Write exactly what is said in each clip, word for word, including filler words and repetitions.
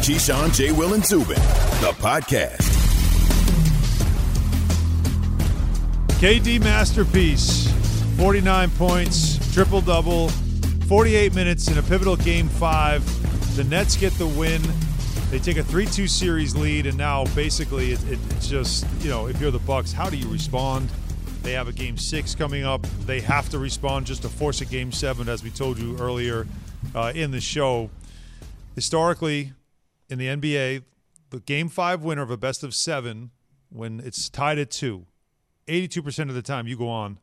Keyshawn, J. Will, and Zubin, the podcast. K D masterpiece, forty-nine points, triple-double, forty-eight minutes in a pivotal game five. The Nets get the win. They take a three two series lead, and now basically it, it, it's just, you know, if you're the Bucks, how do you respond? They have a game six coming up. They have to respond just to force a game seven, as we told you earlier uh, in the show. Historically, in the N B A, the game five winner of a best of seven, when it's tied at two, eighty-two percent of the time you go on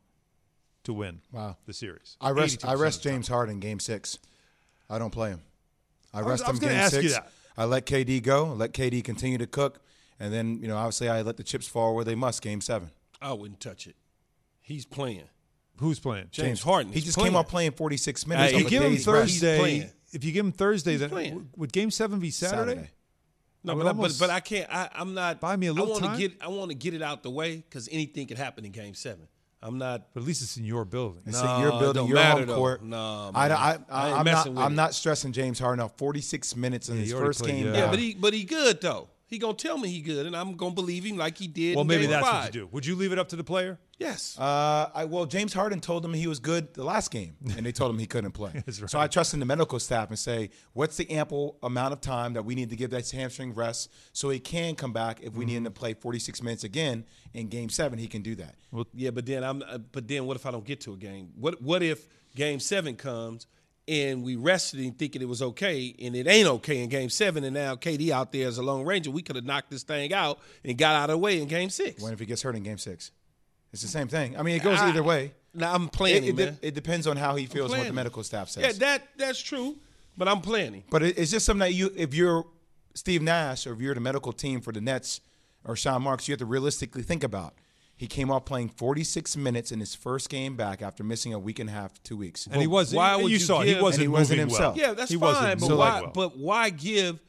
to win wow. the series. I rest I rest James Harden in game six. I don't play him. I rest I was, him I was game ask six. You that. I let K D go, let K D continue to cook, and then, you know, obviously I let the chips fall where they must, game seven. I wouldn't touch it. He's playing. Who's playing? James, James Harden. He just playing. came off playing forty-six minutes. Hey, on you the give him day's rest. Thursday. If you give him Thursday, He's then playing. would game seven be Saturday? Saturday. No, I but, I, but almost- but I can't. I, I'm not. Buy me a little I wanna time? Get, I want to get it out the way because anything could happen in Game Seven. I'm not. But at least it's in your building. It's No, in your it building, don't your matter, home though. court. No, I, man. I, I ain't I, I'm messing not. with I'm it. not stressing James Harden out. forty-six minutes in Yeah, his he already first played, game yeah. back. Yeah, but he but he good though. He gonna tell me he good, and I'm gonna believe him like he did. Well, in maybe game that's five. what you do. Would you leave it up to the player? Yes. Uh, I, well, James Harden told him he was good the last game, and they told him he couldn't play. That's right. So I trust in the medical staff and say, what's the ample amount of time that we need to give that hamstring rest so he can come back if we need him to play forty-six minutes again in Game Seven? He can do that. Well, yeah, but then I'm. Uh, but then what if I don't get to a game? What What if Game Seven comes and we rested him thinking it was okay, and it ain't okay in Game Seven, and now K D out there as a Lone Ranger? We could have knocked this thing out and got out of the way in Game Six. What if he gets hurt in Game Six? It's the same thing. I mean, it goes I- either way. Now I'm playing It, him, it, man. it depends on how he feels and what playing the him. medical staff says. Yeah, that that's true, but I'm playing him. But it, it's just something that you, if you're Steve Nash or if you're the medical team for the Nets or Sean Marks, you have to realistically think about. He came off playing forty-six minutes in his first game back after missing a week and a half, two weeks. And he was. Why you, would you you saw give- he wasn't And he wasn't moving himself. well. Yeah, that's he wasn't fine, but moving why? well. But why give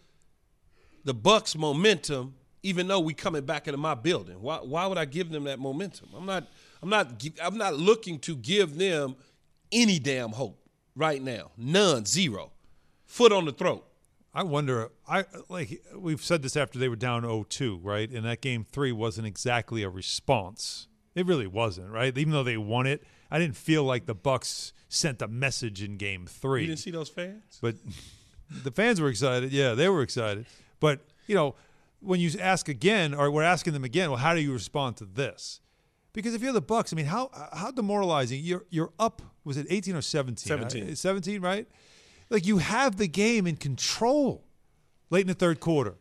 the Bucks momentum, even though we coming back into my building? Why? Why would I give them that momentum? I'm not. I'm not. gi- I'm not looking to give them any damn hope right now. None. Zero. Foot on the throat. I wonder. I like we've said this after they were down oh two, right? And that game three wasn't exactly a response. It really wasn't, right? Even though they won it, I didn't feel like the Bucks sent a message in game three. You didn't see those fans? But the fans were excited. Yeah, they were excited. But, you know, when you ask again, or we're asking them again, well, how do you respond to this? Because if you're the Bucks, I mean, how how demoralizing. You're you're up, was it eighteen or seventeen? seventeen. Right? seventeen, right? Like you have the game in control late in the third quarter.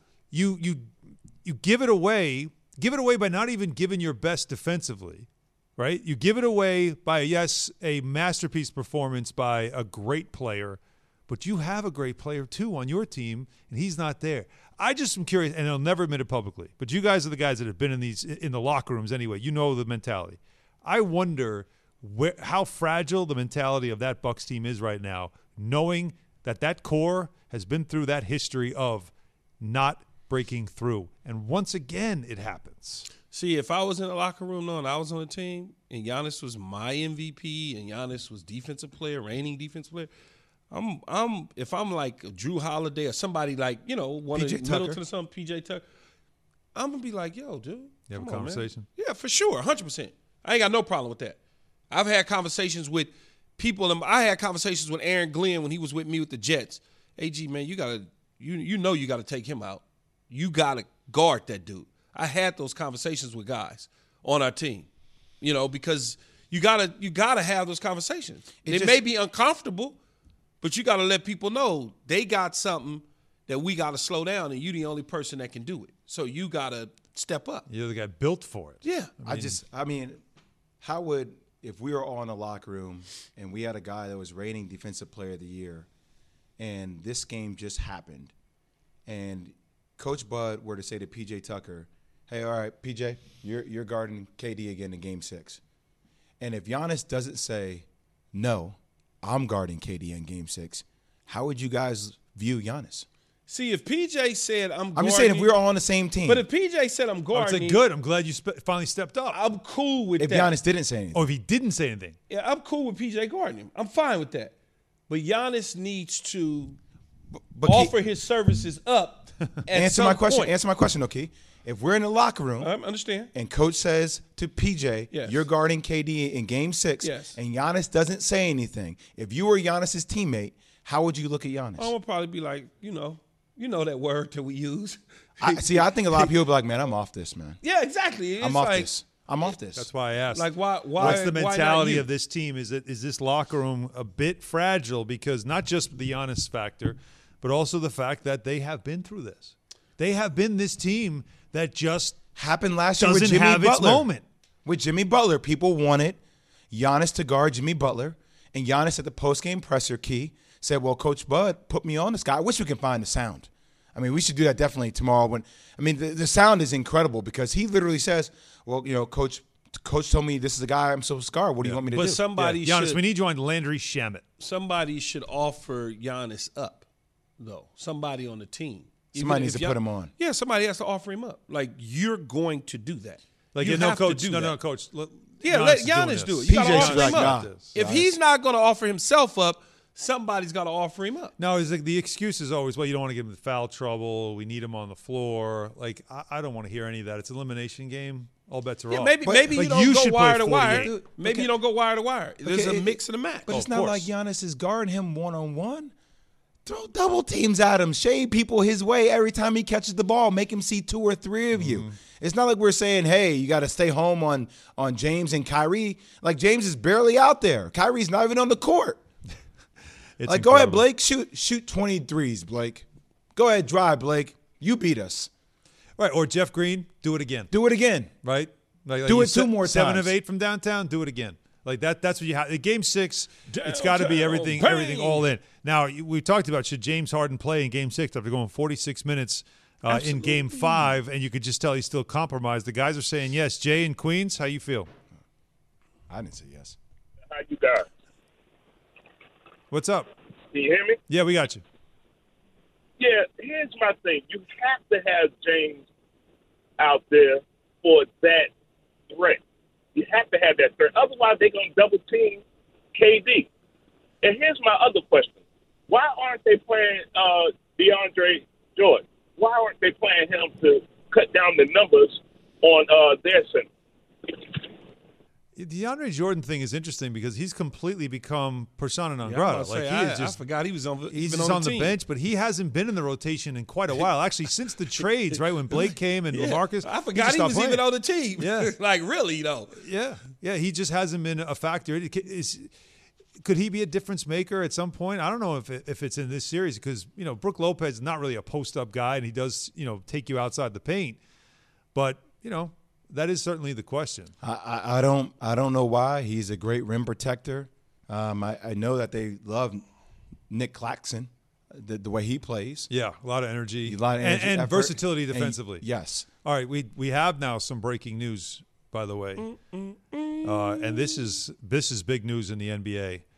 You you you give it away, give it away by not even giving your best defensively. Right? You give it away by, yes, a masterpiece performance by a great player, but you have a great player, too, on your team, and he's not there. I just am curious, and I'll never admit it publicly, but you guys are the guys that have been in these in the locker rooms anyway. You know the mentality. I wonder where, how fragile the mentality of that Bucks team is right now, knowing that that core has been through that history of not breaking through. And once again, it happens. See, if I was in the locker room though, and I was on the team, and Giannis was my M V P, and Giannis was defensive player, reigning defensive player, I'm, I'm, if I'm like Drew Holiday or somebody like, you know, one P J of Tucker. Middleton or something, P J Tucker, I'm gonna be like, yo, dude, You have a come on, man. conversation? Yeah, for sure, one hundred percent. I ain't got no problem with that. I've had conversations with people, and I had conversations with Aaron Glenn when he was with me with the Jets. A G, man, you gotta, you, you know, you gotta take him out. You gotta guard that dude. I had those conversations with guys on our team, you know, because you gotta you gotta have those conversations. It, It just- may be uncomfortable, but you gotta let people know they got something that we gotta slow down, and you the only person that can do it. So you gotta step up. You're the guy built for it. Yeah, I just, I mean, how would, if we were all in a locker room and we had a guy that was reigning defensive player of the year and this game just happened and Coach Bud were to say to P J Tucker, hey, all right, P J, you're, you're guarding K D again in game six. And if Giannis doesn't say, no, I'm guarding K D in game six, how would you guys view Giannis? See, if P J said I'm, I'm just saying if we were all on the same team. but if P J said I'm I would guarding, say, good. I'm glad you spe- finally stepped up. I'm cool with if that. Giannis didn't say anything. Or if he didn't say anything. Yeah, I'm cool with P J guarding him. I'm fine with that. But Giannis needs to but offer Key, his services up. At answer some my question. point. Answer my question, okay? If we're in the locker room, I understand. and coach says to P J, Yes. you're guarding K D in game six, Yes. and Giannis doesn't say anything. If you were Giannis's teammate, how would you look at Giannis? I'm gonna probably be like, you know, you know that word that we use. I, see, I think a lot of people be like, man, I'm off this, man. Yeah, exactly. It's I'm off like, this. I'm off this. That's why I asked. Like, why? Why? What's the why not mentality you? of this team? Is it is this locker room a bit fragile because not just the Giannis factor, but also the fact that they have been through this. They have been this team that just Happened last year doesn't with Jimmy have its Butler. moment. With Jimmy Butler, people wanted Giannis to guard Jimmy Butler, and Giannis at the postgame presser, Key, said, well, Coach Bud put me on this guy. I wish we could find the sound. I mean, we should do that definitely tomorrow. When I mean, the, the sound is incredible because he literally says, well, you know, Coach Coach told me this is the guy I'm so scarred. What do you want me to But do? somebody Yeah. Giannis, should we need you on Landry Shamet. somebody should offer Giannis up, though. Somebody on the team. Somebody Even needs if to put Gian- him on. Yeah, somebody has to offer him up. Like, you're going to do that. Like, you yeah, no, have to coach. do No, that. no, coach. Let, Yeah, let is doing Giannis this. do it. You gotta P J offer should him like, up. nah. If Giannis. he's not going to offer himself up, somebody's got to offer him up. No, it's like the excuse is always, well, you don't want to get him in foul trouble. We need him on the floor. Like, I, I don't want to hear any of that. It's an elimination game. All bets are Yeah, off. maybe But- maybe like, you don't you go should wire play to wire. forty-eight. Maybe Okay. you don't go wire to wire. There's Okay, a it- mix and a match. But it's of not course. like Giannis is guarding him one-on-one. Throw double teams at him. Shade people his way every time he catches the ball. Make him see two or three of you. Mm-hmm. It's not like we're saying, hey, you got to stay home on, on James and Kyrie. Like, James is barely out there. Kyrie's not even on the court. It's Like, go ahead, incredible. Blake. Shoot shoot twenty threes, Blake. Go ahead, drive, Blake. You beat us. Right, or Jeff Green, do it again. Do it again. Right? Like, like Do you it two said, more Seven times. of eight from downtown, do it again. Like that. That's what you have. Game six, it's got to Downtown be everything, pain. everything all in. Now you- we talked about should James Harden play in Game six after going forty-six minutes uh, in Game five, and you could just tell he's still compromised. The guys are saying yes. Jay in Queens, how you feel? I didn't say yes. How you guys? What's up? Can you hear me? Yeah, we got you. Yeah, here's my thing. You have to have James out there for that threat. You have to have that threat. Otherwise, they're going to double team K D. And here's my other question. Why aren't they playing uh, DeAndre Jordan? Why aren't they playing him to cut down the numbers on uh, their center? The DeAndre Jordan thing is interesting because he's completely become persona non Yeah, I'm grata. about to Like say, he I, is just I forgot he was on. He's even just on, on the, the team. bench, but he hasn't been in the rotation in quite a while. Actually, since the trades, right when Blake came and Yeah. LaMarcus, I he forgot just he, stopped was playing. even on the team. Yeah. like really though. Yeah, yeah, he just hasn't been a factor. It- Is could he be a difference maker at some point? I don't know if it, if it's in this series because you know Brook Lopez is not really a post up guy, and he does you know take you outside the paint. But you know that is certainly the question. I, I, I don't I don't know why. He's a great rim protector. Um, I, I know that they love Nick Claxton, the, the way he plays. Yeah, a lot of energy, A lot of and- energy, and, effort, versatility and- defensively. yes. All right, we we have now some breaking news, by the way, uh, and this is this is big news in the N B A.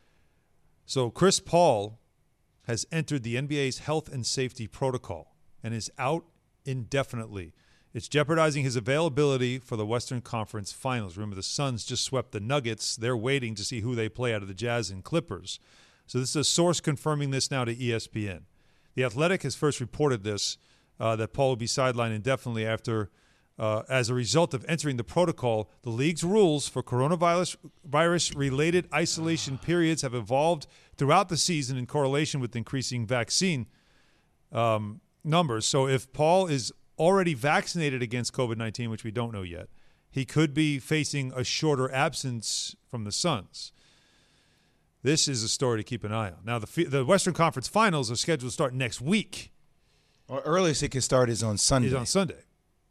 So Chris Paul has entered the N B A's health and safety protocol and is out indefinitely. It's jeopardizing his availability for the Western Conference Finals. Remember, the Suns just swept the Nuggets. They're waiting to see who they play out of the Jazz and Clippers. So this is a source confirming this now to E S P N. The Athletic has first reported this, uh, that Paul will be sidelined indefinitely after, uh, as a result of entering the protocol. The league's rules for coronavirus virus-related isolation periods have evolved throughout the season in correlation with increasing vaccine um, numbers. So if Paul is already vaccinated against COVID nineteen, which we don't know yet, he could be facing a shorter absence from the Suns. This is a story to keep an eye on. Now, the the Western Conference Finals are scheduled to start next week. Or earliest it can start is on Sunday. Is on Sunday.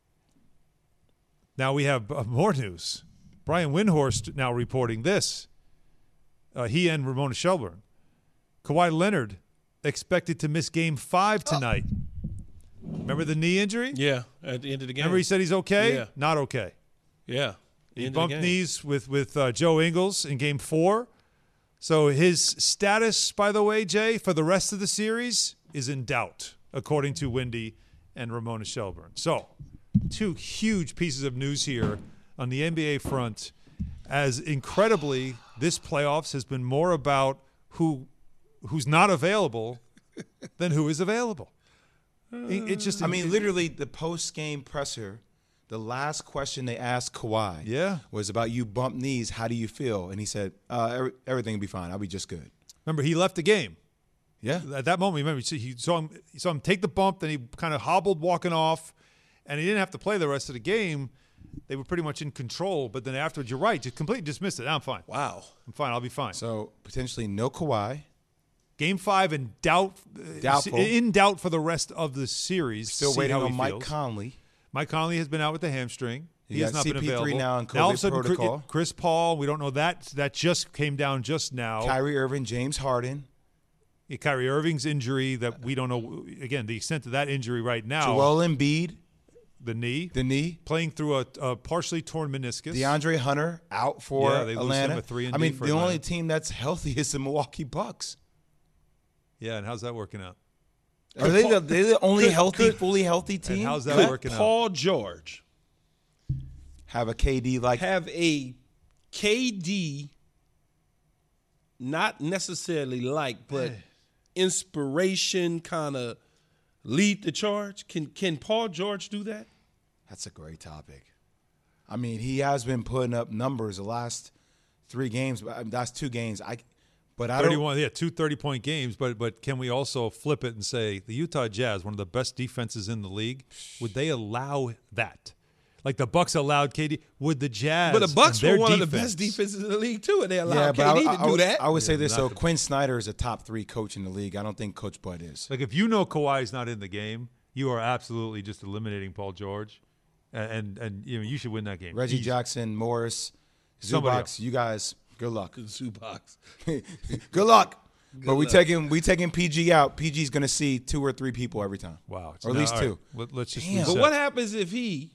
Now we have uh, more news. Brian Windhorst now reporting this. Uh, he and Ramona Shelburne. Kawhi Leonard expected to miss Game Five tonight. Remember the knee injury? Yeah, at the end of the game. Remember he said he's okay? Yeah. Not okay. yeah. He End of the bumped game. knees with with uh, Joe Ingles in Game Four. So his status, by the way, Jay, for the rest of the series is in doubt, according to Wendy and Ramona Shelburne. So, two huge pieces of news here on the N B A front. As incredibly, this playoffs has been more about who who's not available then who is available? It- It's just. I mean, it- literally, the post-game presser, the last question they asked Kawhi Yeah. was about you bump knees, how do you feel? And he said, uh, every, everything will be fine. I'll be just good. Remember, he left the game. Yeah. At that moment, remember, he saw him, he saw him take the bump, then he kind of hobbled walking off, and he didn't have to play the rest of the game. They were pretty much in control, but then afterwards, you're right, just completely dismissed it. I'm fine. Wow. I'm fine. I'll be fine. So, potentially no Kawhi. Game five in doubt, uh, Doubtful. in doubt for the rest of the series. Still See waiting how on he Mike feels. Conley. Mike Conley has been out with the hamstring. He You has got not C been P three available. now in now all of COVID a sudden, Chris- protocol. Chris Paul, we don't know that. That just came down just now. Kyrie Irving, James Harden. Yeah, Kyrie Irving's injury that we don't know, again, the extent of that injury right now. Joel Embiid, The knee. the knee. Playing through a, a partially torn meniscus. DeAndre Hunter out for Yeah, they lose Atlanta. him at three and I D mean, for the Atlanta. only team that's healthy is the Milwaukee Bucks. Yeah, and how's that working out? Are they the, they're the only could- healthy, could- fully healthy team? And how's that Could working out? Paul George Have a K D like have a K D, not necessarily like, but inspiration kind of lead the charge? Can can Paul George do that? That's a great topic. I mean, he has been putting up numbers the last three games. But I mean, that's two games. I, but I don't. thirty-one, yeah, two thirty-point games, but but can we also flip it and say the Utah Jazz, one of the best defenses in the league, would they allow that? Like the Bucks allowed K D, would the Jazz? But the Bucks and were their one of the defense- best defenses in the league too, and they allowed Yeah, but K D I, I, to I do would, that. I would say this. not So the- Quinn Snyder is a top three coach in the league. I don't think Coach Bud is. Like if you know Kawhi's not in the game, you are absolutely just eliminating Paul George, and and, and you know you should win that game. Reggie Easy. Jackson, Morris, Somebody Zubac, else. you guys, good luck. Zubox. Good luck. but we taking we taking P G out. P G's going to see two or three people every time. Wow, it's or at not- least all right, two. Let, let's just. Damn. reset. But what happens if he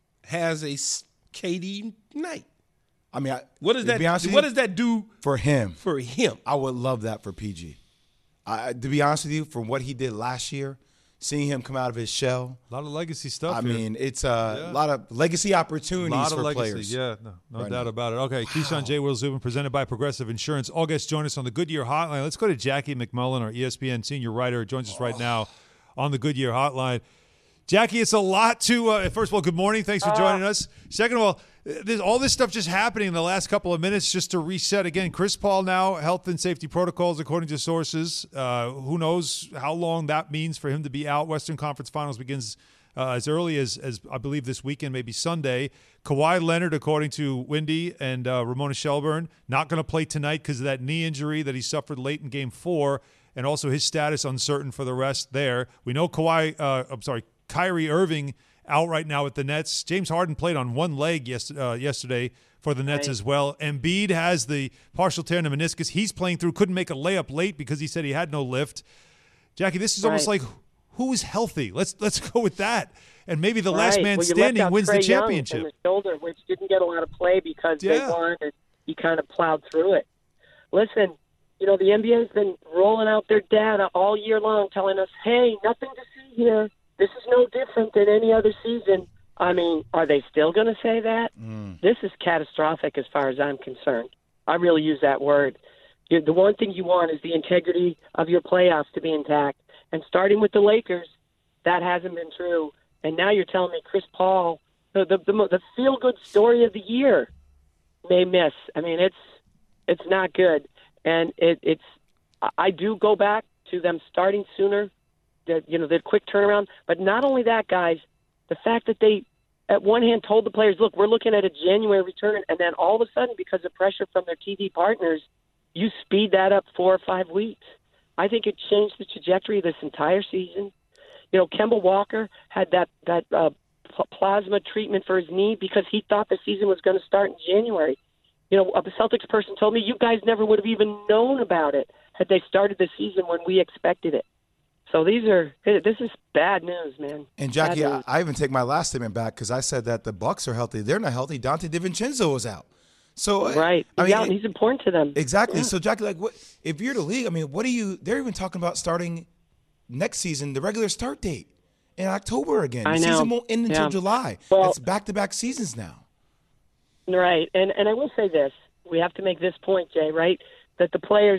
has a s- K D night? I mean, I, What does to that? be honest with What you, does that do for him? for him? I would love that for P G. I, to be honest with you, from what he did last year, seeing him come out of his shell, A lot of legacy stuff. I here. mean, it's a Yeah. lot of legacy A opportunities lot of for legacy. players. Yeah, no, no right doubt now. about it. Okay, Keyshawn J. Will Zubin, presented by Progressive Insurance. All guests join us on the Goodyear Hotline. Let's go to Jackie McMullen, our E S P N senior writer, who joins us right now on the Goodyear Hotline. Jackie, it's a lot to. Uh, first of all, good morning. Thanks for joining us. Second of all, there's all this stuff just happening in the last couple of minutes. Just to reset again, Chris Paul now health and safety protocols according to sources. Uh, who knows how long that means for him to be out? Western Conference Finals begins uh, as early as, as I believe this weekend, maybe Sunday. Kawhi Leonard, according to Wendy and uh, Ramona Shelburne, not going to play tonight because of that knee injury that he suffered late in Game Four, and also his status uncertain for the rest. There, we know Kawhi. Uh, I'm sorry, Kyrie Irving out right now with the Nets. James Harden played on one leg yes, uh, yesterday for the Nets Right. as well. Embiid has the partial tear in the meniscus. He's playing through. Couldn't make a layup late because he said he had no lift. Jackie, this is almost Right. like who's healthy? Let's let's go with that. And maybe the last Right. man Well, you left standing out wins Trae the Young championship. in the shoulder, which didn't get a lot of play because Yeah. they won, and he kind of plowed through it. Listen, you know, the N B A has been rolling out their data all year long, telling us, hey, nothing to see here. This is no different than any other season. I mean, are they still going to say that? Mm. This is catastrophic as far as I'm concerned. I really use that word. You- The one thing you want is the integrity of your playoffs to be intact. And starting with the Lakers, that hasn't been true. And now you're telling me Chris Paul, the the, the, the feel-good story of the year, may miss. I mean, it's it's not good. And it, it's I- I do go back to them starting sooner, the, you know, the quick turnaround. But not only that, guys, the fact that they, at one hand, told the players, look, we're looking at a January return, and then all of a sudden, because of pressure from their T V partners, you speed that up four or five weeks. I think it changed the trajectory of this entire season. You know, Kemba Walker had that, that uh, pl- plasma treatment for his knee because he thought the season was going to start in January. You know, a Celtics person told me, you guys never would have even known about it had they started the season when we expected it. So these are this is bad news, man. And Jackie, Bad I, news. I even take my last statement back because I said that the Bucks are healthy. They're not healthy. Dante DiVincenzo is out. So uh, Right. I mean, yeah, he's important to them. exactly. Yeah. So Jackie, like, what if you're the league? I mean, what do you? They're even talking about starting next season, the regular start date in October again. I the know. season won't end until Yeah. July. Well- it's back-to-back seasons now. Right. And and I will say this. We have to make this point, Jay, right? That the players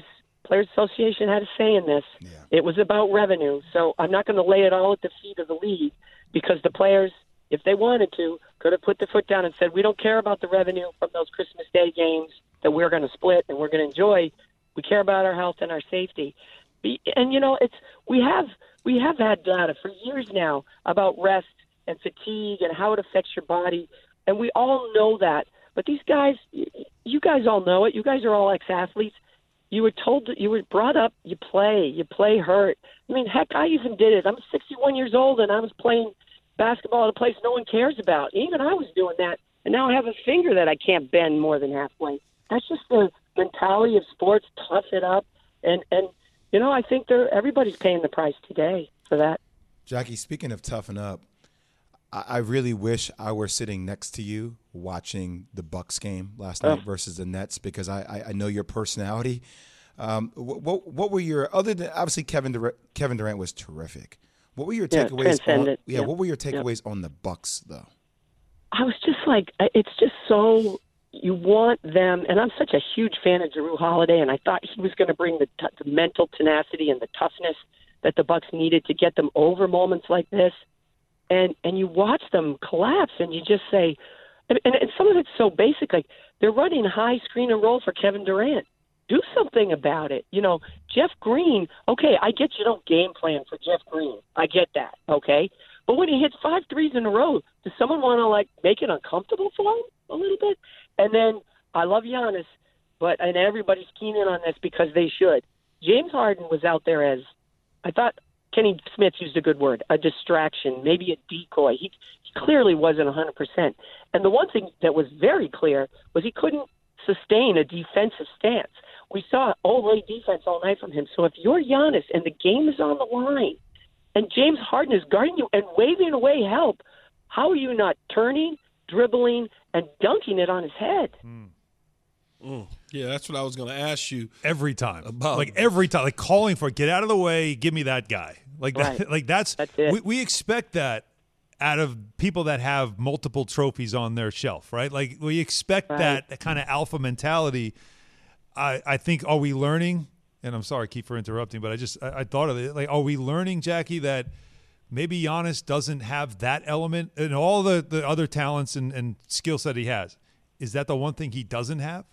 Players Association had a say in this. Yeah. It was about revenue. So I'm not going to lay it all at the feet of the league because the players, if they wanted to, could have put their foot down and said, we don't care about the revenue from those Christmas Day games that we're going to split and we're going to enjoy. We care about our health and our safety. And, you know, it's we have we have had data for years now about rest and fatigue and how it affects your body. And we all know that. But these guys, you guys all know it. You guys are all ex-athletes. You were told that you were brought up, you play, you play hurt. I mean, heck, I even did it. I'm sixty-one years old, and I was playing basketball at a place no one cares about. Even I was doing that, and now I have a finger that I can't bend more than halfway. That's just the mentality of sports. Tough it up, and and you know, I think they're everybody's paying the price today for that. Jackie, speaking of toughen up, I, I really wish I were sitting next to you watching the Bucks game last night Oh. versus the Nets because I, I, I know your personality. Um, what, what were your other than obviously Kevin Durant, Kevin Durant was terrific. What were your Yeah, takeaways? On, transcendent. yeah, Yeah. what were your takeaways on the Bucks though? I was just like, it's just so you want them, and I'm such a huge fan of Jrue Holiday, and I thought he was going to bring the, t- the mental tenacity and the toughness that the Bucks needed to get them over moments like this. And and you watch them collapse, and you just say, and, and some of it's so basic, like they're running high screen and roll for Kevin Durant. Do something about it. You know, Jeff Green, okay, I get you don't game plan for Jeff Green. I get that, okay? But when he hits five threes in a row, does someone want to, like, make it uncomfortable for him a little bit? And then I love Giannis, but and everybody's keen in on this because they should. James Harden was out there as, I thought Kenny Smith used a good word, a distraction, maybe a decoy. He, he clearly wasn't one hundred percent. And the one thing that was very clear was he couldn't sustain a defensive stance. We saw Olay defense all night from him. So if you're Giannis and the game is on the line and James Harden is guarding you and waving away help, how are you not turning, dribbling, and dunking it on his head? Mm. Mm. Yeah, that's what I was going to ask you. Every time. About- like every time. Like calling for, get out of the way, give me that guy. Like that. Right. Like that's, That's it. we, we expect that out of people that have multiple trophies on their shelf, right? Like we expect Right. that, that kind of alpha mentality. I, I think, are we learning? And I'm sorry, Keith, for interrupting, but I just I, I thought of it. Like, are we learning, Jackie, that maybe Giannis doesn't have that element and all the, the other talents and, and skill set he has? Is that the one thing he doesn't have?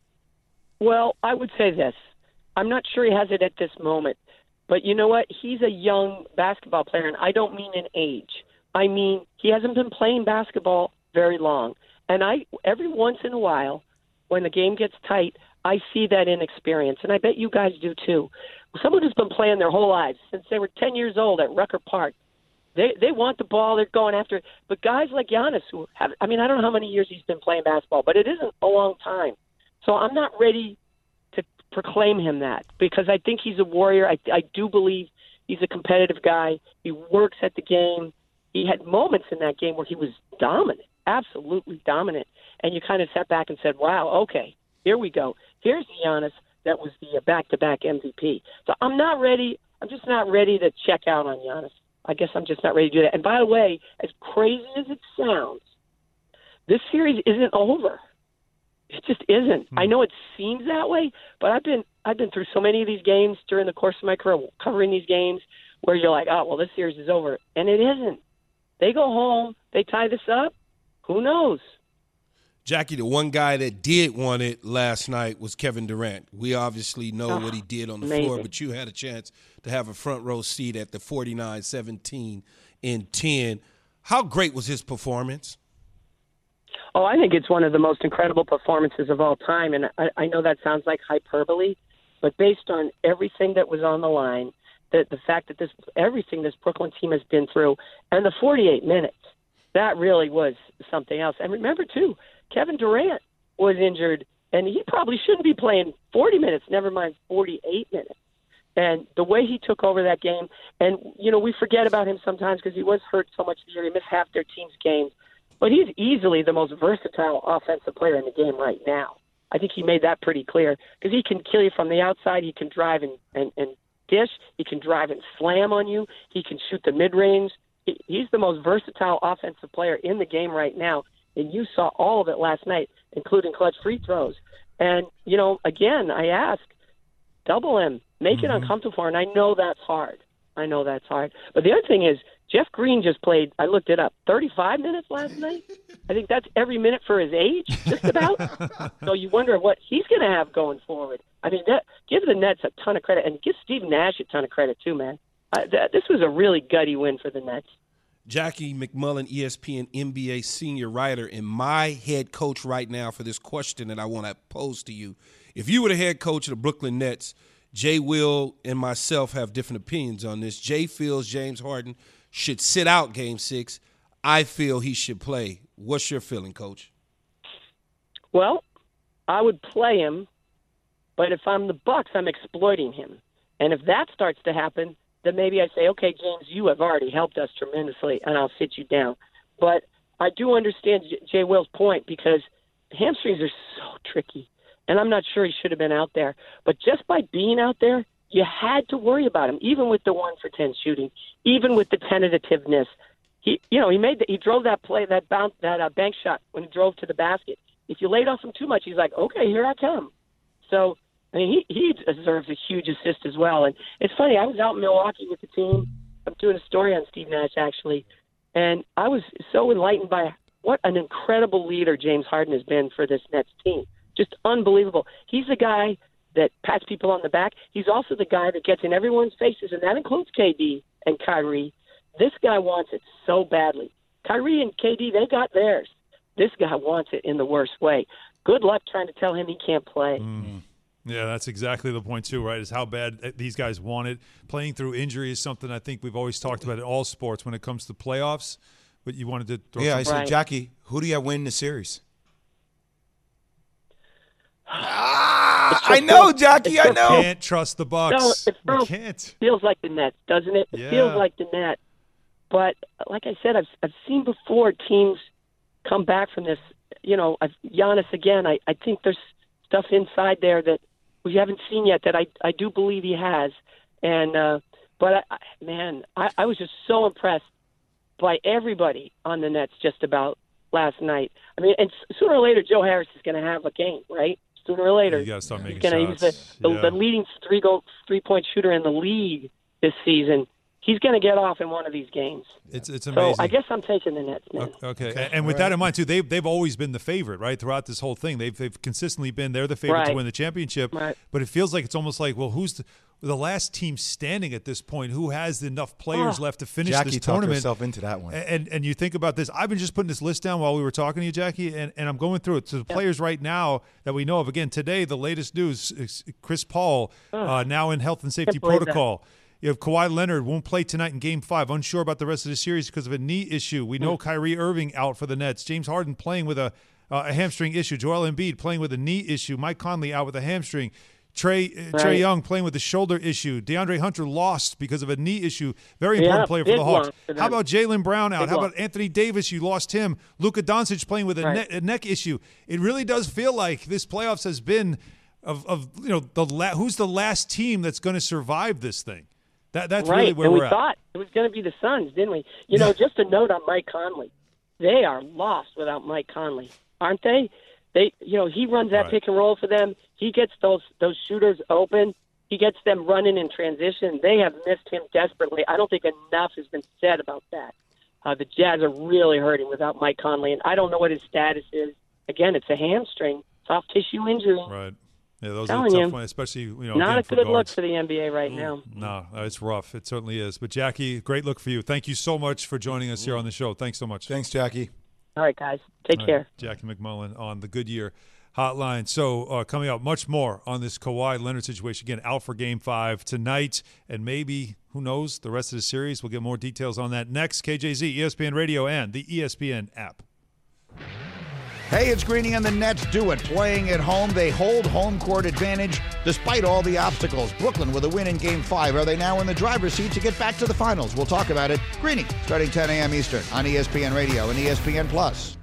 Well, I would say this. I'm not sure he has it at this moment. But you know what? He's a young basketball player, and I don't mean in age. I mean he hasn't been playing basketball very long. And I every once in a while, when the game gets tight, I see that inexperience, and I bet you guys do too. Someone who's been playing their whole lives since they were ten years old at Rucker Park, they they want the ball, they're going after it. But guys like Giannis, who have, I mean, I don't know how many years he's been playing basketball, but it isn't a long time. So I'm not ready to proclaim him that because I think he's a warrior. I, I do believe he's a competitive guy. He works at the game. He had moments in that game where he was dominant, absolutely dominant. And you kind of sat back and said, wow, okay, here we go. Here's Giannis that was the back-to-back M V P. So I'm not ready. I'm just not ready to check out on Giannis. I guess I'm just not ready to do that. And by the way, as crazy as it sounds, this series isn't over. It just isn't. Hmm. I know it seems that way, but I've been I've been through so many of these games during the course of my career, covering these games, where you're like, oh, well, this series is over. And it isn't. They go home. They tie this up. Who knows? Jackie, the one guy that did want it last night was Kevin Durant. We obviously know Oh, what he did on the amazing. floor, but you had a chance to have a front row seat at the forty-nine seventeen and ten. How great was his performance? Oh, I think it's one of the most incredible performances of all time. And I, I know that sounds like hyperbole, but based on everything that was on the line, the, the fact that this everything this Brooklyn team has been through, and the forty-eight minutes, that really was something else. And remember, too, Kevin Durant was injured, and he probably shouldn't be playing forty minutes, never mind forty-eight minutes. And the way he took over that game, and, you know, we forget about him sometimes because he was hurt so much this year. He missed half their team's games. But he's easily the most versatile offensive player in the game right now. I think he made that pretty clear because he can kill you from the outside. He can drive and, and, and dish. He can drive and slam on you. He can shoot the mid-range. He, he's the most versatile offensive player in the game right now. And you saw all of it last night, including clutch free throws. And, you know, again, I ask, double him, make mm-hmm. it uncomfortable for him. And I know that's hard. I know that's hard. But the other thing is, Jeff Green just played, I looked it up, thirty-five minutes last night. I think that's every minute for his age, just about. So you wonder what he's going to have going forward. I mean, that, give the Nets a ton of credit, and give Steve Nash a ton of credit too, man. Uh, th- this was a really gutty win for the Nets. Jackie McMullen, E S P N N B A senior writer, and my head coach right now for this question that I want to pose to you. If you were the head coach of the Brooklyn Nets, Jay Will and myself have different opinions on this. Jay feels James Harden should sit out Game Six. I feel he should play. What's your feeling, Coach? Well, I would play him, but if I'm the Bucks, I'm exploiting him. And if that starts to happen, then maybe I say, okay, James, you have already helped us tremendously, and I'll sit you down. But I do understand J- Jay Will's point, because hamstrings are so tricky, and I'm not sure he should have been out there. But just by being out there, you had to worry about him, even with the one for ten shooting, even with the tentativeness. He, you know, he made the, he drove that play, that bounce, that uh, bank shot when he drove to the basket. If you laid off him too much, he's like, okay, here I come. So, I mean, he, he deserves a huge assist as well. And it's funny, I was out in Milwaukee with the team. I'm doing a story on Steve Nash, actually. And I was so enlightened by what an incredible leader James Harden has been for this Nets team. Just unbelievable. He's the guy that pats people on the back. He's also the guy that gets in everyone's faces, and that includes K D and Kyrie. This guy wants it so badly. Kyrie and K D, they got theirs. This guy wants it in the worst way. Good luck trying to tell him he can't play. Mm. Yeah, that's exactly the point too, right? Is how bad these guys want it. Playing through injury is something I think we've always talked about in all sports when it comes to playoffs. But you wanted to throw Yeah, I said, Right. Jackie, who do you win the series? ah, I know, Jackie, I know. Can't trust the Bucks. No, it We feels, can't. feels like the Nets, doesn't it? It Yeah. feels like the Nets. But like I said, I've I've seen before teams come back from this. You know, I've, Giannis again. I, I think there's stuff inside there that we haven't seen yet that I I do believe he has. And uh, but I, I, man, I, I was just so impressed by everybody on the Nets just about last night. I mean, and sooner or later, Joe Harris is going to have a game, right? Sooner or later, You got to start making he's going to use shots. the, the, Yeah. the leading three goal three point shooter in the league this season. He's going to get off in one of these games. It's it's amazing. So I guess I'm taking the Nets, man. Okay, okay. and with that in mind too, they've they've always been the favorite, right? Throughout this whole thing, they've they've consistently been they're the favorite to Right. win the championship. Right. But it feels like it's almost like, well, who's the, the last team standing at this point? Who has enough players Oh. left to finish Jackie this talked tournament? herself into that one. And and you think about this. I've been just putting this list down while we were talking to you, Jackie, and, and I'm going through it. So the players right now that we know of. Again, today the latest news: is Chris Paul uh, now in health and safety Can't believe that. protocol. You have Kawhi Leonard won't play tonight in Game Five, unsure about the rest of the series because of a knee issue. We know Kyrie Irving out for the Nets. James Harden playing with a uh, a hamstring issue. Joel Embiid playing with a knee issue. Mike Conley out with a hamstring. Trey uh, Trey Right. Young playing with a shoulder issue. DeAndre Hunter lost because of a knee issue. Very Yeah, important player for big the Hawks. loss for them. How about Jaylen Brown out? Big How loss. about Anthony Davis? You lost him. Luka Doncic playing with a, Right. ne- a neck issue. It really does feel like this playoffs has been of of you know the la- who's the last team that's going to survive this thing. That that's right. really where and we're we at. thought it was going to be the Suns, didn't we? You know, just a note on Mike Conley. They are lost without Mike Conley, aren't they? They, you know, he runs that Right. pick and roll for them. He gets those those shooters open. He gets them running in transition. They have missed him desperately. I don't think enough has been said about that. Uh, the Jazz are really hurting without Mike Conley, and I don't know what his status is. Again, it's a hamstring, soft tissue injury. Right. Yeah, those are Telling tough you. ones, especially you know Not again, a for good look guards. for the N B A right now. No, it's rough. It certainly is. But Jackie, great look for you. Thank you so much for joining us here on the show. Thanks so much. Thanks, Jackie. All right, guys. Take All right, care. Jackie McMullen on the Goodyear Hotline. So uh, coming up, much more on this Kawhi Leonard situation. Again, out for Game Five tonight, and maybe who knows the rest of the series. We'll get more details on that next. K J Z, E S P N Radio, and the E S P N app. Hey, it's Greeny and the Nets do it. Playing at home, they hold home court advantage despite all the obstacles. Brooklyn with a win in Game five. Are they now in the driver's seat to get back to the finals? We'll talk about it. Greeny, starting ten a.m. Eastern on E S P N Radio and E S P N Plus.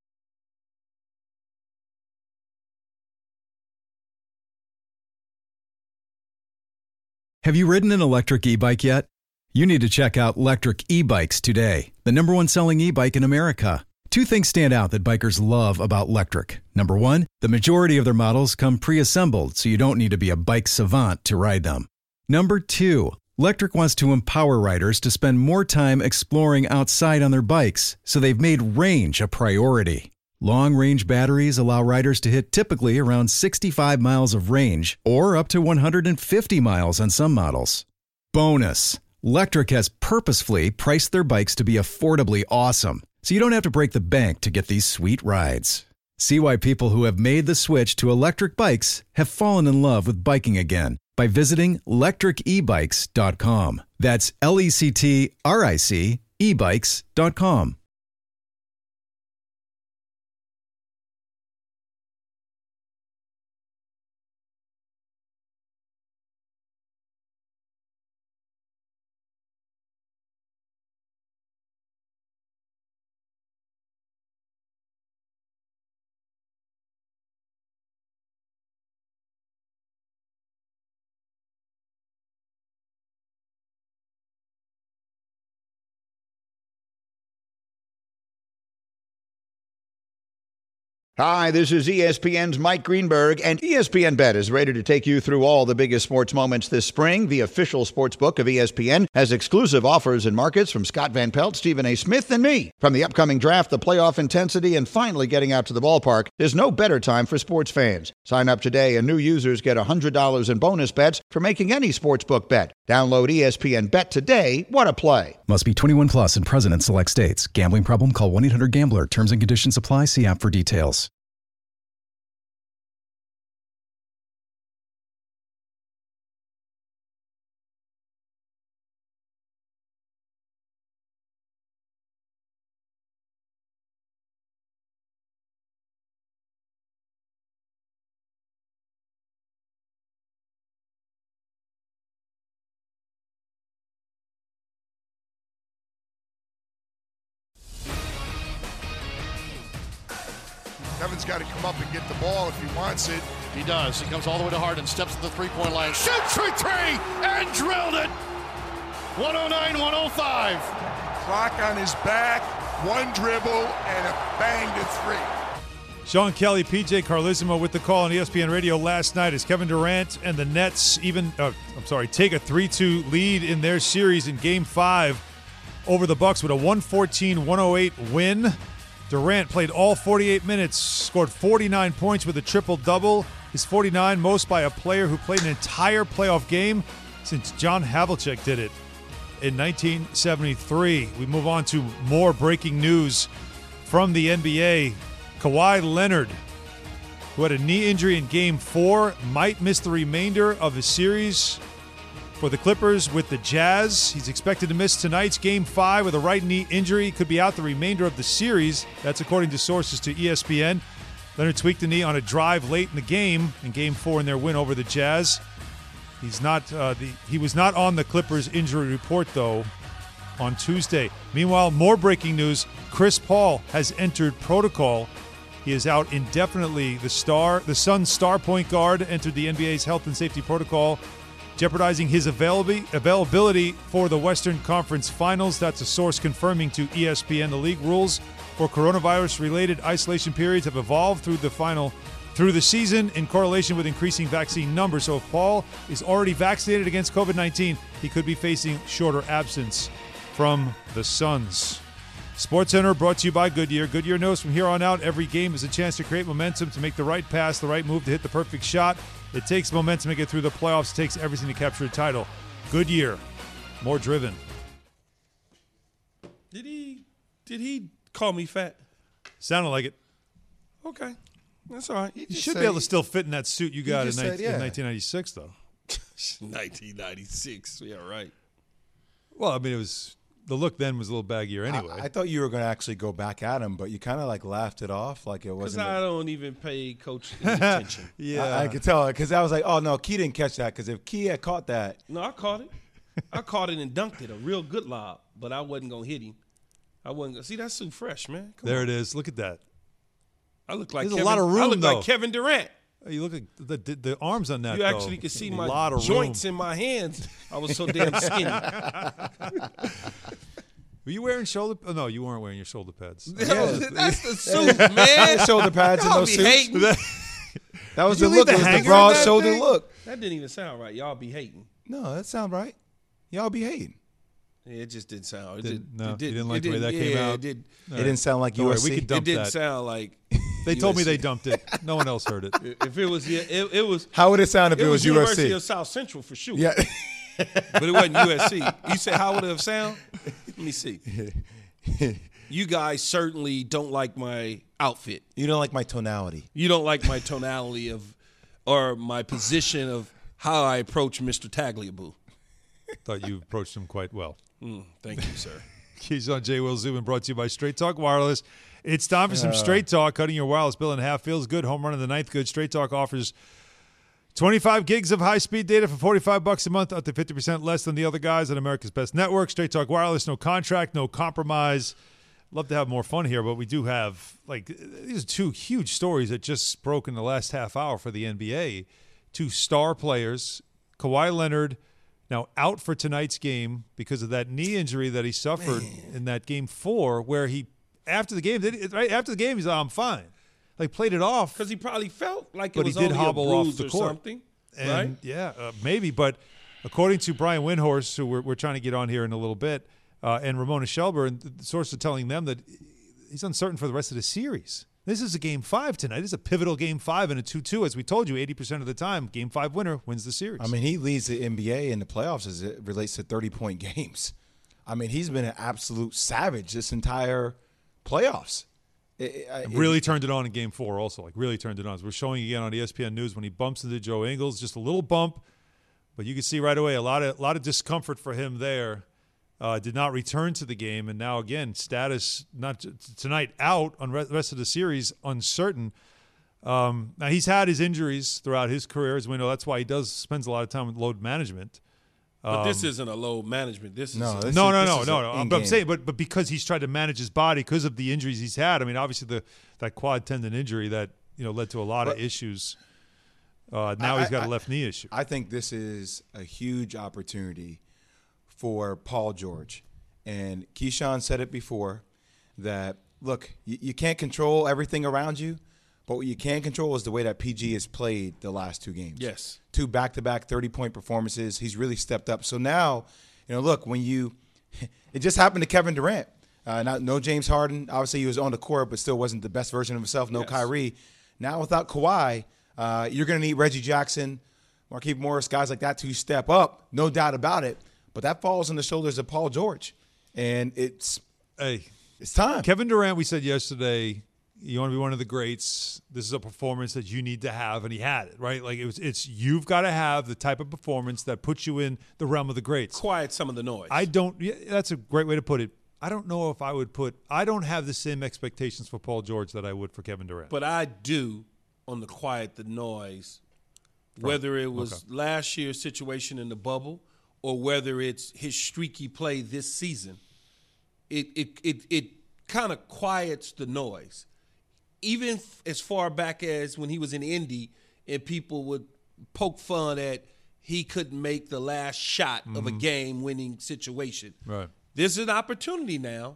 Have you ridden an electric e-bike yet? You need to check out Lectric E-Bikes today, the number one selling e-bike in America. Two things stand out that bikers love about Lectric. Number one, the majority of their models come pre-assembled, so you don't need to be a bike savant to ride them. Number two, Lectric wants to empower riders to spend more time exploring outside on their bikes, so they've made range a priority. Long-range batteries allow riders to hit typically around sixty-five miles of range, or up to one hundred fifty miles on some models. Bonus, Lectric has purposefully priced their bikes to be affordably awesome, so you don't have to break the bank to get these sweet rides. See why people who have made the switch to electric bikes have fallen in love with biking again by visiting lectric e bikes dot com. That's L E C T R I C e bikes dot com. Hi, this is E S P N's Mike Greenberg, and E S P N Bet is ready to take you through all the biggest sports moments this spring. The official sports book of E S P N has exclusive offers and markets from Scott Van Pelt, Stephen A. Smith, and me. From the upcoming draft, the playoff intensity, and finally getting out to the ballpark, there's no better time for sports fans. Sign up today, and new users get one hundred dollars in bonus bets for making any sportsbook bet. Download E S P N Bet today. What a play. Must be twenty-one plus and present in select states. Gambling problem? Call one eight hundred gambler. Terms and conditions apply. See app for details. Kevin's got to come up and get the ball if he wants it. He does. He comes all the way to Harden, steps to the three-point line, shoots for three, and drilled it. one oh nine one oh five. Clock on his back, one dribble, and a bang to three. Sean Kelly, P J Carlissimo with the call on E S P N Radio last night as Kevin Durant and the Nets even, uh, I'm sorry, take a three two lead in their series in Game five over the Bucks with a one fourteen one oh eight win. Durant played all forty-eight minutes, scored forty-nine points with a triple-double. His forty-nine, most by a player who played an entire playoff game since John Havlicek did it in nineteen seventy-three. We move on to more breaking news from the N B A. Kawhi Leonard, who had a knee injury in Game four, might miss the remainder of his series for the Clippers with the Jazz. He's expected to miss tonight's Game five with a right knee injury. Could be out the remainder of the series. That's according to sources to E S P N. Leonard tweaked the knee on a drive late in the game in Game four in their win over the Jazz. He's not. Uh, the, he was not on the Clippers injury report, though, on Tuesday. Meanwhile, more breaking news. Chris Paul has entered protocol. He is out indefinitely. The star, the Suns' star point guard entered the N B A's health and safety protocol, jeopardizing his availability availability for the Western Conference Finals. That's a source confirming to E S P N. The league rules for coronavirus-related isolation periods have evolved through the final through the season in correlation with increasing vaccine numbers. So if Paul is already vaccinated against COVID nineteen, he could be facing shorter absence from the Suns. SportsCenter brought to you by Goodyear. Goodyear knows from here on out every game is a chance to create momentum, to make the right pass, the right move, to hit the perfect shot. It takes momentum to get through the playoffs. It takes everything to capture a title. Goodyear, more driven. Did he? Did he call me fat? Sounded like it. Okay, that's all right. You should be able to still fit in that suit you got in, said, nineteen, yeah. in nineteen ninety-six, though. nineteen ninety-six. Yeah, right. Well, I mean, it was the look then was a little baggier anyway. I, I thought you were going to actually go back at him, but you kind of like laughed it off, like it Because wasn't. I a- don't even pay Coach any attention. yeah, I, I could tell because I was like, oh no, Key didn't catch that. Because if Key had caught that, No, I caught it. I caught it and dunked it, a real good lob, but I wasn't gonna hit him. I wasn't gonna see that's too fresh, man. Come there on. it is. Look at that. I look like There's a Kevin, lot of I room, look though. like Kevin Durant. Hey, you look at the, the the arms on that. You though. actually can see a my lot of joints room. in my hands. I was so damn skinny. Were you wearing shoulder? Oh, no, you weren't wearing your shoulder pads. That's, that's the suit, man. Shoulder pads and Y'all no be suits. hating. That was Did the you leave look. the It was the hanger in broad that shoulder thing? look. That didn't even sound right. Y'all be hating. No, that sound right. Y'all be hating. Yeah, it just didn't sound. It Didn't- did, no, it did, you didn't like it the way that didn't- came yeah, out? It, did, It didn't sound like Don't U worry, S C. we can it dump didn't that. sound like. They told me U S C. they dumped it. No one else heard it. If it was, yeah, it, it was. How would it sound if it, It was U S University C? of South Central for sure. Yeah. But it wasn't U S C. You said how would it have sound? Let me see. You guys certainly don't like my outfit. You don't like my tonality. You don't like my tonality of, or my position of how I approach Mister Tagliabue. Thought you approached him quite well. Mm, thank you, sir. Keyshawn, J. Will Zubin, brought to you by Straight Talk Wireless. It's time for some Straight Talk. Cutting your wireless bill in half feels good. Home run in the ninth good. Straight Talk offers twenty-five gigs of high-speed data for forty-five bucks a month, up to fifty percent less than the other guys on America's Best Network. Straight Talk Wireless, no contract, no compromise. Love to have more fun here, but we do have, like, these are two huge stories that just broke in the last half hour for the N B A. Two star players, Kawhi Leonard, now out for tonight's game because of that knee injury that he suffered Man. in that game four, where he, after the game, did, right after the game, he's like, I'm fine. Like, played it off. Because he probably felt like it but was he did only hobble a bruise off the or court. something. And right? Yeah, uh, maybe. But according to Brian Windhorst, who we're, we're trying to get on here in a little bit, uh, and Ramona Shelber, and the source are telling them that he's uncertain for the rest of the series. This is a game five tonight. This is a pivotal game five and a two two. As we told you, eighty percent of the time, game five winner wins the series. I mean, he leads the N B A in the playoffs as it relates to thirty-point games. I mean, he's been an absolute savage this entire playoffs. It, it, really turned it on in game four also. Like, really turned it on. As we're showing again on E S P N News when he bumps into Joe Ingles, just a little bump. But you can see right away a lot of, a lot of discomfort for him there. Uh, did not return to the game, and now again status not t- tonight out on re- the rest of the series uncertain. Um, now he's had his injuries throughout his career, as we know. That's why he does spends a lot of time with load management. Um, But this isn't a load management. This is no, a, this no, is, no, this no, is no, a no. in-game. But I'm saying, but but because he's tried to manage his body because of the injuries he's had. I mean, obviously the that quad tendon injury that you know led to a lot but, of issues. Uh, now I, he's got I, a left knee issue. I think this is a huge opportunity for Paul George. And Keyshawn said it before that, look, you, you can't control everything around you, but what you can control is the way that P G has played the last two games. Yes. Two back-to-back thirty-point performances. He's really stepped up. So now, you know, look, when you – it just happened to Kevin Durant. Uh, not, no James Harden. Obviously, he was on the court, but still wasn't the best version of himself. No Yes. Kyrie. Now without Kawhi, uh, you're going to need Reggie Jackson, Markieff Morris, guys like that to step up, no doubt about it. But that falls on the shoulders of Paul George. And it's Hey, it's time. Kevin Durant, we said yesterday, you want to be one of the greats. This is a performance that you need to have, and he had it, right? Like it was. It's you've got to have the type of performance that puts you in the realm of the greats. quiet some of the noise. I don't. Yeah, that's a great way to put it. I don't know if I would put. I don't have the same expectations for Paul George that I would for Kevin Durant. But I do on the quiet the noise, whether it was Okay. last year's situation in the bubble or whether it's his streaky play this season. It it it, it kind of quiets the noise. Even f- as far back as when he was in Indy and people would poke fun at he couldn't make the last shot of a game-winning situation. Right. There's an opportunity now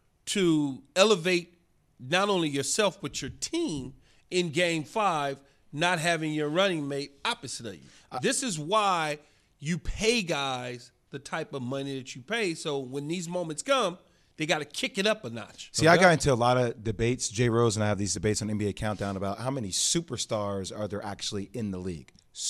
to elevate not only yourself but your team in game five, not having your running mate opposite of you. Uh, this is why you pay guys the type of money that you pay. So when these moments come, they got to kick it up a notch. See, I got into a lot of debates. Jay Rose and I have these debates on N B A Countdown about how many superstars are there actually in the league.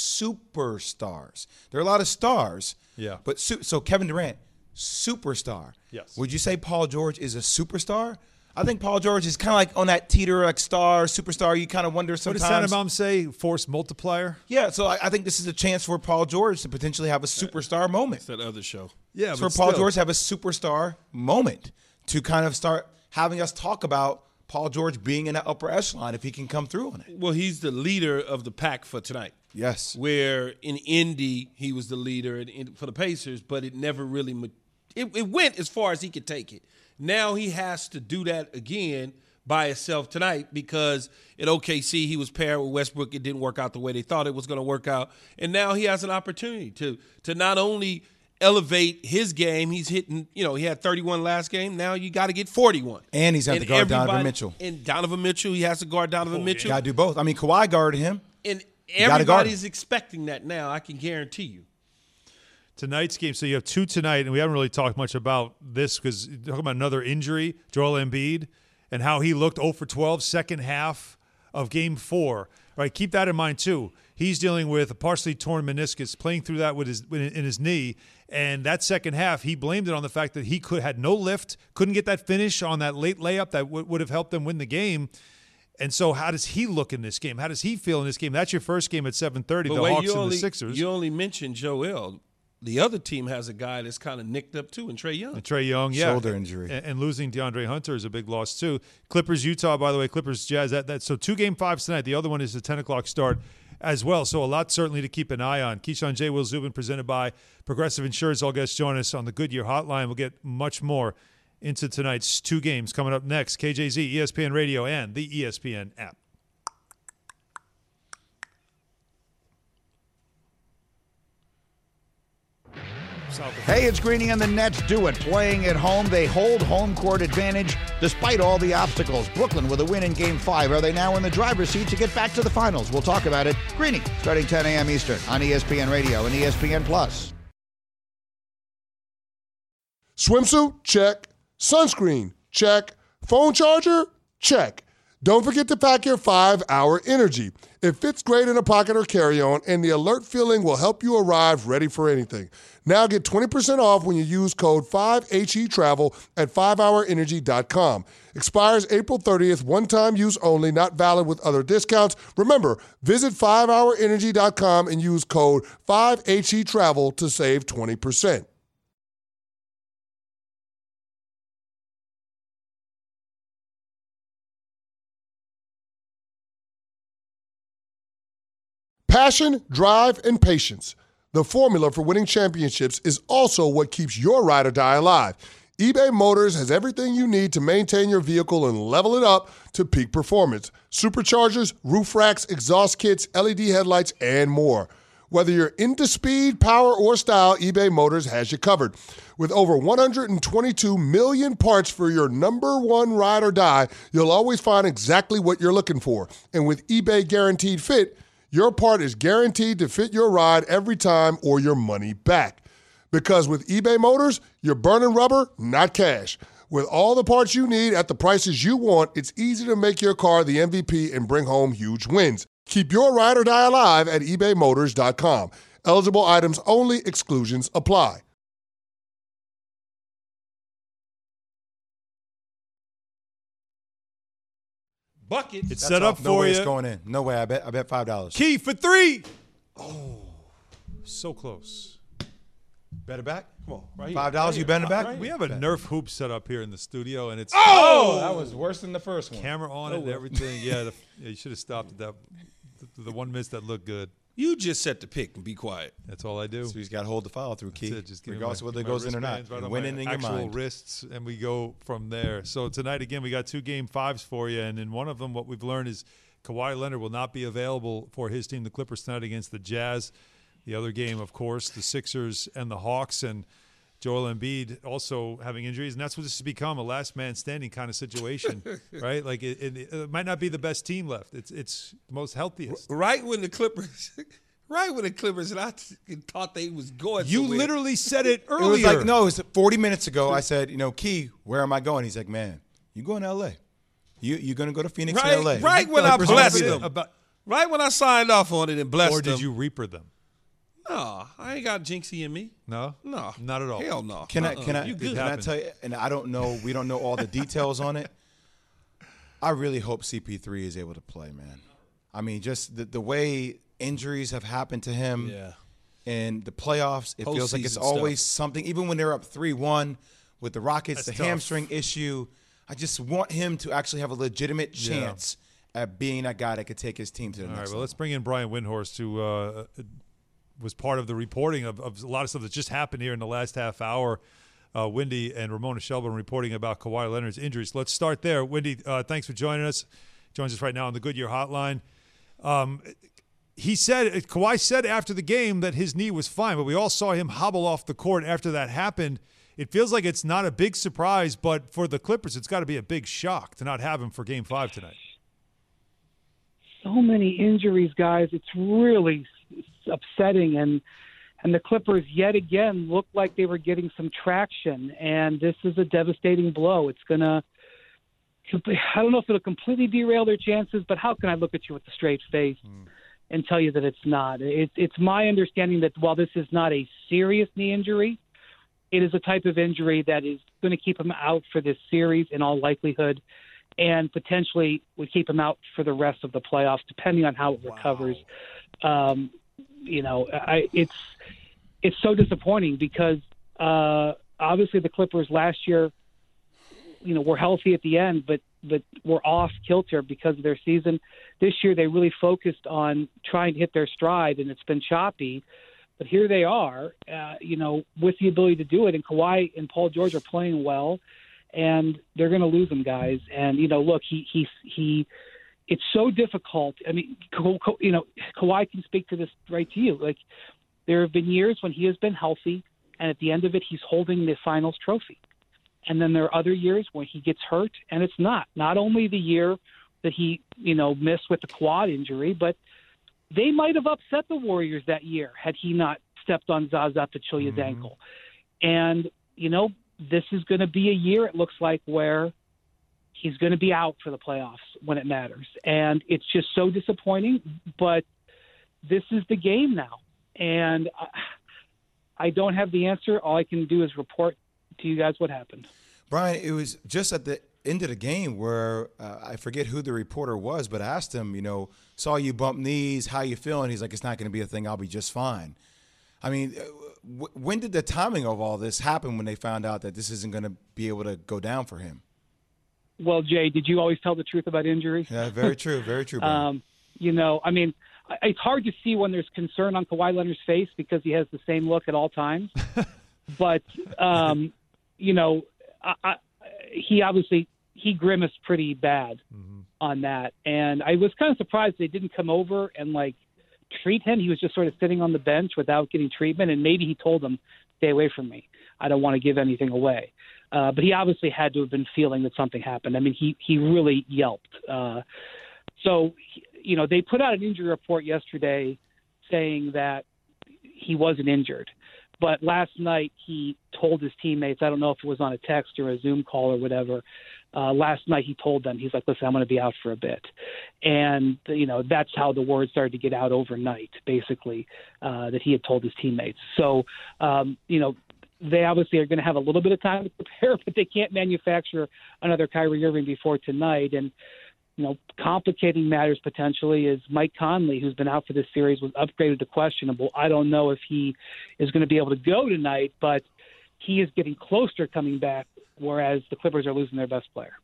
Superstars. There are a lot of stars. Yeah. But su- so Kevin Durant, superstar. Yes. Would you say Paul George is a superstar? I think Paul George is kind of like on that teeter, like star, superstar. You kind of wonder What sometimes. does Santa Mom say? Force multiplier. Yeah, so I, I think this is a chance for Paul George to potentially have a superstar moment. It's that other show. Yeah, It's but for Paul still. George to have a superstar moment to kind of start having us talk about Paul George being in that upper echelon if he can come through on it. Well, he's the leader of the pack for tonight. Yes. Where in Indy he was the leader in, in, for the Pacers, but it never really ma- it, it went as far as he could take it. Now he has to do that again by himself tonight because at O K C he was paired with Westbrook. It didn't work out the way they thought it was going to work out, and now he has an opportunity to to not only elevate his game. He's hitting, you know, he had thirty-one last game. Now you got to get forty-one. And he's got to guard Donovan Mitchell. And Donovan Mitchell, he has to guard Donovan Oh, Mitchell. Got to do both. I mean, Kawhi guarded him. And You gotta guard everybody's him. expecting that now, I can guarantee you. Tonight's game, so you have two tonight, and we haven't really talked much about this because you're talking about another injury, Joel Embiid, and how he looked zero for twelve second half of game four. All right, keep that in mind too. He's dealing with a partially torn meniscus, playing through that with his in his knee, and that second half, he blamed it on the fact that he could had no lift, couldn't get that finish on that late layup that w- would have helped them win the game. And so how does he look in this game? How does he feel in this game? That's your first game at seven thirty, the wait, Hawks you and only, the Sixers. You only mentioned Joel. The other team has a guy that's kind of nicked up too, and Trae Young. And Trae Young, yeah. Shoulder injury. And, and losing DeAndre Hunter is a big loss too. Clippers, Utah, by the way, Clippers, Jazz. That, that So two game fives tonight. The other one is the ten o'clock start as well. So a lot certainly to keep an eye on. Keyshawn J. Will Zubin, presented by Progressive Insurance. All guests join us on the Goodyear Hotline. We'll get much more into tonight's two games coming up next. K J Z, E S P N Radio, and the E S P N app. Hey, it's Greeny and the Nets do it. Playing at home, they hold home court advantage despite all the obstacles. Brooklyn with a win in Game five. Are they now in the driver's seat to get back to the finals? We'll talk about it. Greeny, starting ten a.m. Eastern on E S P N Radio and E S P N Plus. Swimsuit? Check. Sunscreen? Check. Phone charger? Check. Don't forget to pack your five hour Energy. It fits great in a pocket or carry-on, and the alert feeling will help you arrive ready for anything. Now get twenty percent off when you use code five H E Travel at five hour energy dot com. Expires April thirtieth, one-time use only, not valid with other discounts. Remember, visit five hour energy dot com and use code five H E Travel to save twenty percent. Passion, drive, and patience. The formula for winning championships is also what keeps your ride or die alive. eBay Motors has everything you need to maintain your vehicle and level it up to peak performance. Superchargers, roof racks, exhaust kits, L E D headlights, and more. Whether you're into speed, power, or style, eBay Motors has you covered. With over one hundred twenty-two million parts for your number one ride or die, you'll always find exactly what you're looking for. And with eBay Guaranteed Fit, your part is guaranteed to fit your ride every time or your money back. Because with eBay Motors, you're burning rubber, not cash. With all the parts you need at the prices you want, it's easy to make your car the M V P and bring home huge wins. Keep your ride or die alive at ebay motors dot com. Eligible items only. Exclusions apply. Bucket. It's That's set off. up No for way you. it's going in. No way. I bet. I bet five dollars. Key for three. Oh, so close. Bet it back. Come on, right here. Five dollars. Right You here. betting it back? Right We have a Nerf hoop set up here in the studio, and it's Oh, that was worse than the first one. camera on it and everything. Yeah, the, yeah, you should have stopped at that. The, the one miss that looked good. You just set the pick and be quiet. That's all I do. So you just got to hold the follow through, Key. That's it. Just give me regardless my- of whether it give me my goes in or not. wristbands right And on win my it in your actual mind. wrists, and we go from there. So tonight again, we got two game fives for you, and in one of them, what we've learned is Kawhi Leonard will not be available for his team, the Clippers, tonight against the Jazz. The other game, of course, the Sixers and the Hawks, and Joel Embiid also having injuries, and that's what this has become, a last man standing kind of situation, right? Like it, it, it might not be the best team left. It's it's the most healthiest. Right when the Clippers, right when the Clippers, and I t- thought they was going. You somewhere. literally said it It earlier. was like, no, it was forty minutes ago. I said, you know, Key, where am I going? He's like, man, you going to L A. You, you're going to go to Phoenix Right, and L A. right when I Clippers blessed are them. About, Right when I signed off on it and blessed or did them. you reaper them? No, I ain't got Jinxie in me. No, No, not at all. Hell no. Can I? Uh-uh. Can I? You good? Can I tell you? And I don't know. We don't know all the details on it. I really hope C P three is able to play, man. I mean, just the, the way injuries have happened to him. Yeah. In the playoffs, it feels like it's Postseason always stuff. something. Even when they're up three one with the Rockets, That's the tough. hamstring issue. I just want him to actually have a legitimate chance at being that guy that could take his team to the All next right, well, level. let's bring in Brian Windhorst, who uh, was part of the reporting of, of a lot of stuff that just happened here in the last half hour. Uh, Wendy and Ramona Shelburne reporting about Kawhi Leonard's injuries. Let's start there. Wendy, uh, thanks for joining us. Joins us right now on the Goodyear Hotline. Um, he said, Kawhi said after the game that his knee was fine, but we all saw him hobble off the court after that happened. It feels like it's not a big surprise, but for the Clippers, it's got to be a big shock to not have him for game five tonight. So many injuries, guys. It's really upsetting. And and the Clippers, yet again, looked like they were getting some traction. And this is a devastating blow. It's going to, I don't know if it'll completely derail their chances, but how can I look at you with a straight face mm. and tell you that it's not? It, it's my understanding that while this is not a serious knee injury, it is a type of injury that is going to keep him out for this series in all likelihood, and potentially would keep him out for the rest of the playoffs, depending on how it wow. recovers. Um, you know, I, it's it's so disappointing because uh, obviously the Clippers last year, you know, were healthy at the end, but but were off kilter because of their season. This year they really focused on trying to hit their stride, and it's been choppy. But here they are, uh, you know, with the ability to do it. And Kawhi and Paul George are playing well, and they're going to lose them, guys. And, you know, look, he he he. It's so difficult. I mean, you know, Kawhi can speak to this right to you. Like, there have been years when he has been healthy, and at the end of it, he's holding the finals trophy. And then there are other years when he gets hurt, and it's not. Not only the year that he, you know, missed with the quad injury, but they might have upset the Warriors that year had he not stepped on Zaza Pachulia's mm-hmm. ankle. And, you know, this is going to be a year, it looks like, where he's going to be out for the playoffs when it matters. And it's just so disappointing, but this is the game now. And I, I don't have the answer. All I can do is report to you guys what happened. Brian, it was just at the end of the game where uh, I forget who the reporter was, but I asked him, you know, saw you bump knees, how you feeling? He's like, it's not going to be a thing. I'll be just fine. I mean, w- when did the timing of all this happen when they found out that this isn't going to be able to go down for him? Well, Jay, did you always tell the truth about injuries? Yeah, very true, very true. Brian. um, you know, I mean, it's hard to see when there's concern on Kawhi Leonard's face because he has the same look at all times. But, um, you know, I, I, he obviously – he grimaced pretty bad mm-hmm. on that. And I was kind of surprised they didn't come over and, like, treat him. He was just sort of sitting on the bench without getting treatment, and maybe he told them, stay away from me. I don't want to give anything away. Uh, but he obviously had to have been feeling that something happened. I mean, he, he really yelped. Uh, so, you know, they put out an injury report yesterday saying that he wasn't injured. But last night he told his teammates, I don't know if it was on a text or a Zoom call or whatever, uh, last night he told them, he's like, listen, I'm going to be out for a bit. And, you know, that's how the word started to get out overnight, basically, uh, that he had told his teammates. So, um, you know, they obviously are going to have a little bit of time to prepare, but they can't manufacture another Kyrie Irving before tonight. And, you know, complicating matters potentially is Mike Conley, who's been out for this series, was upgraded to questionable. I don't know if he is going to be able to go tonight, but he is getting closer to coming back, whereas the Clippers are losing their best player.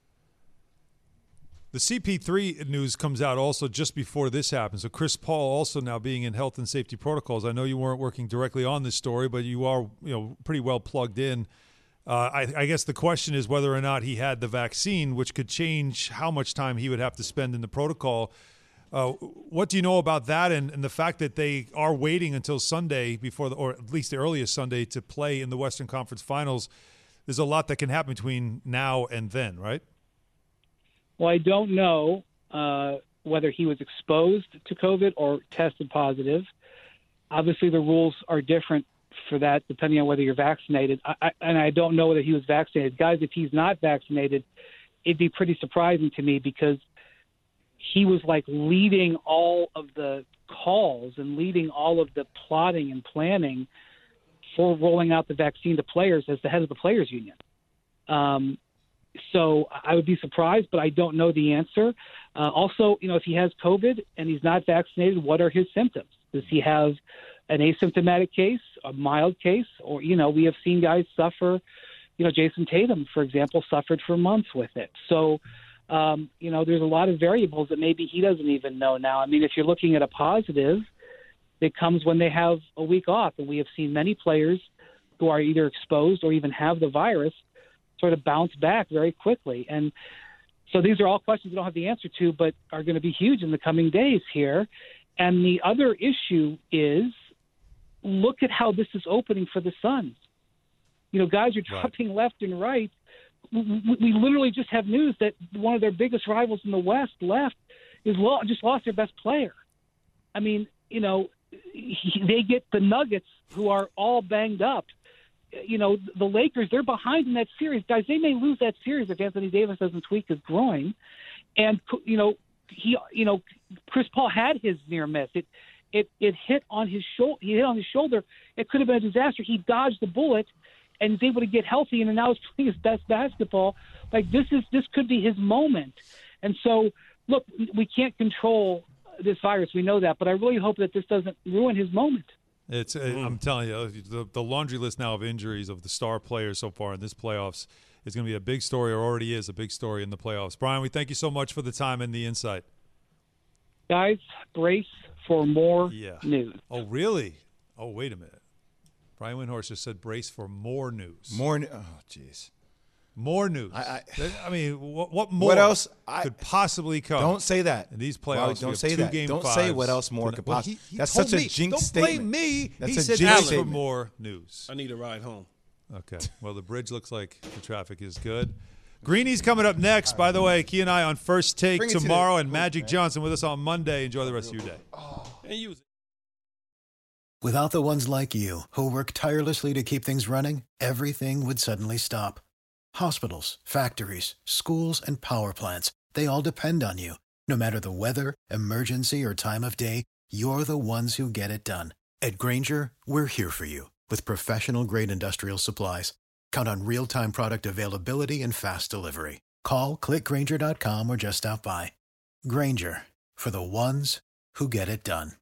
The C P three news comes out also just before this happens. So Chris Paul also now being in health and safety protocols. I know you weren't working directly on this story, but you are, you know, pretty well plugged in. Uh, I, I guess the question is whether or not he had the vaccine, which could change how much time he would have to spend in the protocol. Uh, what do you know about that and, and the fact that they are waiting until Sunday before, the, or at least the earliest Sunday, to play in the Western Conference Finals? There's a lot that can happen between now and then, right? Well, I don't know uh, whether he was exposed to COVID or tested positive. Obviously, the rules are different for that depending on whether you're vaccinated. I, I, and I don't know whether he was vaccinated. Guys, if he's not vaccinated, it'd be pretty surprising to me because he was like leading all of the calls and leading all of the plotting and planning for rolling out the vaccine to players as the head of the players union. Um, so I would be surprised, but I don't know the answer. Uh, also, you know, if he has COVID and he's not vaccinated, what are his symptoms? Does he have an asymptomatic case, a mild case, or, you know, we have seen guys suffer, you know, Jason Tatum, for example, suffered for months with it. So, um, you know, there's a lot of variables that maybe he doesn't even know now. I mean, if you're looking at a positive, it comes when they have a week off, and we have seen many players who are either exposed or even have the virus sort of bounce back very quickly. And so these are all questions we don't have the answer to, but are going to be huge in the coming days here. And the other issue is, look at how this is opening for the Suns. You know, guys are dropping right. left and right. We, we, we literally just have news that one of their biggest rivals in the West left is lo- just lost their best player. I mean, you know, he, they get the Nuggets, who are all banged up. You know, the Lakers, they're behind in that series. Guys, they may lose that series if Anthony Davis doesn't tweak his groin. And, you know, he, you know, Chris Paul had his near miss. It, it, it hit on his shoulder. He hit on his shoulder. It could have been a disaster. He dodged the bullet and is able to get healthy, and now he's playing his best basketball. Like, this is, this could be his moment. And so, look, we can't control this virus. We know that, but I really hope that this doesn't ruin his moment. It's. Mm. I'm telling you, the, the laundry list now of injuries of the star players so far in this playoffs is going to be a big story, or already is a big story in the playoffs. Brian, we thank you so much for the time and the insight. Guys, brace for more yeah. news. Oh, really? Oh, wait a minute. Brian Windhorst just said brace for more news. More news. Oh, jeez. More news. I, I, I mean, what, what more what else could I, possibly come? Don't say that. In these playoffs, well, don't say that. Don't fives. say what else more could possibly. Well, he, he That's such me, a jinx don't statement. Don't blame me. That's he a said jinx brace statement. for more news. I need a ride home. Okay. Well, the bridge looks like the traffic is good. Greenie's coming up next. By the way, Key and I on First Take Bring tomorrow, to and Magic man. Johnson with us on Monday. Enjoy the rest of your day. Oh. And use it. Without the ones like you, who work tirelessly to keep things running, everything would suddenly stop. Hospitals, factories, schools, and power plants, they all depend on you. No matter the weather, emergency, or time of day, you're the ones who get it done. At Grainger, we're here for you with professional-grade industrial supplies. Count on real-time product availability and fast delivery. Call, click Grainger dot com, or just stop by. Grainger, for the ones who get it done.